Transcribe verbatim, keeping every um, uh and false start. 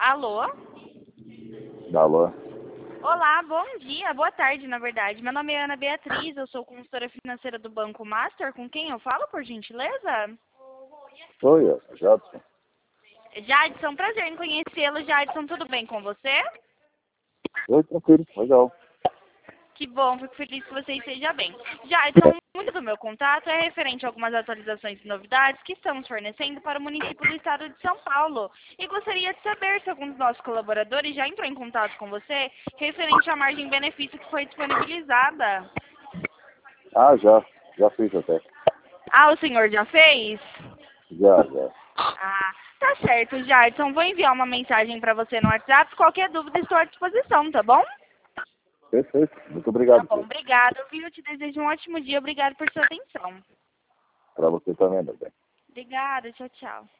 Alô? Alô? Olá, bom dia, boa tarde, na verdade. Meu nome é Ana Beatriz, eu sou consultora financeira do Banco Master. Com quem eu falo, por gentileza? Oi, é Jadson. Jadson, prazer em conhecê-lo. Jadson, tudo bem com você? Oi, tranquilo, legal. Que bom, fico feliz que você esteja bem. Jadson, muito do meu contato é referente a algumas atualizações e novidades que estamos fornecendo para o município do estado de São Paulo. E gostaria de saber se algum dos nossos colaboradores já entrou em contato com você referente à margem de benefício que foi disponibilizada. Ah, já, já fiz até. Ah, o senhor já fez? Já, já. Ah, tá certo, Jadson. Vou enviar uma mensagem para você no WhatsApp. Qualquer dúvida, estou à disposição, tá bom? Perfeito, muito Tá obrigado, bom, viu? obrigada, viu? Eu te desejo um ótimo dia. Obrigado por sua atenção. Pra você também, meu bem. Obrigada, tchau, tchau.